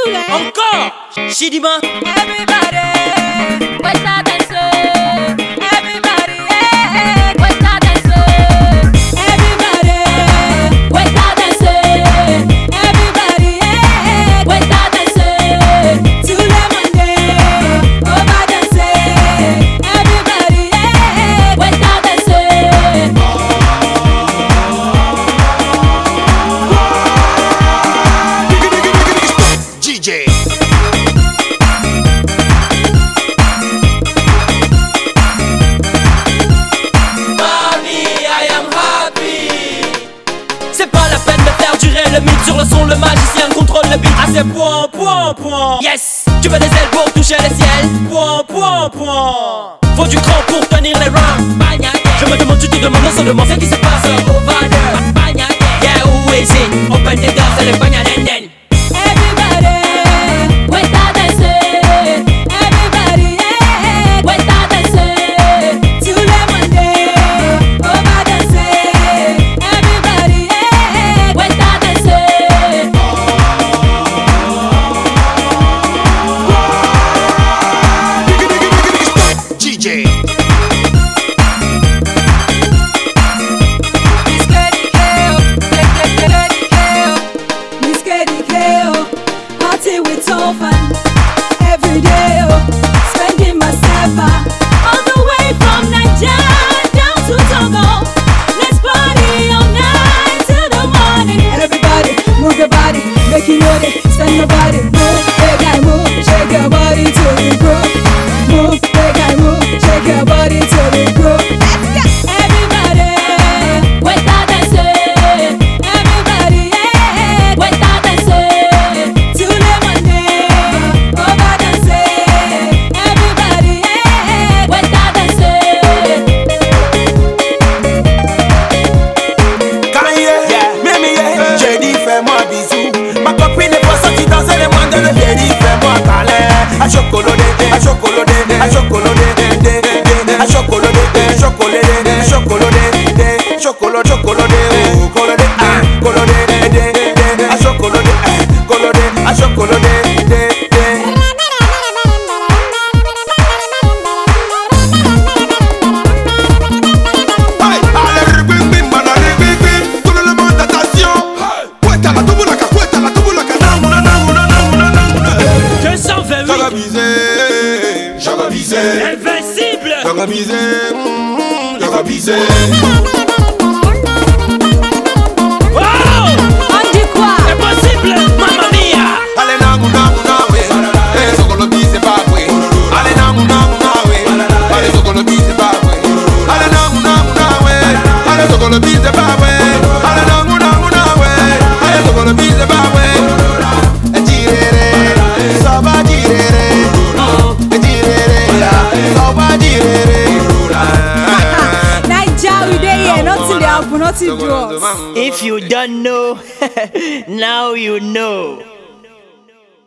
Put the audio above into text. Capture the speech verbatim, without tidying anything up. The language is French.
Encore Chidima. Everybody, where's that dancer? Everybody, yeah, where's that dancer? Everybody, where's that dancer? Everybody, yeah, where's that dancer? Tout le monde, on va danser. Everybody, yeah, where's that dancer? D J. C'est pas la peine de faire durer le mythe. Sur le son, le magicien contrôle le beat. Ah, c'est point, point, point. Yes. Tu veux des ailes pour toucher le ciel. Point, point, point. Faut du cran pour tenir les rounds. Je me demande, tu te demandes, non seulement ce qui se passe. Over there. Yeah, who is it? Open the door, c'est le bagnadenden. Everybody, where's that dancer? Everybody, yeah, where's that dancer? Tout le monde, on va danser. Everybody, yeah, where's that dancer? D J. Party with Tofan every day, oh, spending myself uh, all the way from Nigeria down to Togo. Let's party all night till the morning. Everybody, move your body, make you know it. Stand your body, move, make I move, shake your body to the groove. Move, make I move, shake your body to the groove. Everybody, where's that dancer? Everybody, yeah, where's that dancer? Tout le monde, on va danser. Everybody, yeah, where's that dancer? Kanye, Mimi, j'ai dit fais-moi bisou. Ma copine est pas sortie dans un demande de j'ai dit fais-moi câlin. A chocolodé, a chocolodé, a chocolodé, a chocolodé, chocolodé, chocolodé, chocolodé, chocolodé, colodé, ah, colodé, a chocolodé, colodé, a chocolodé, deux cent vingt-huit. Invincible. Wow. On dit quoi? Impossible. Mamma mia. Allez nangu nangu nawe, eh sokolo bise babwe. Allez nangu nangu nawe, allez sokolo bise babwe. Allez nangu nangu nawe, allez sokolo bise babwe. Allez nangu nangu nawe, allez sokolo bise babwe. Ejirere, soba jirere, ejirere, soba jirere. Naija, we dey here, nothing dey happen, nothing do us. If you don't know, now you know.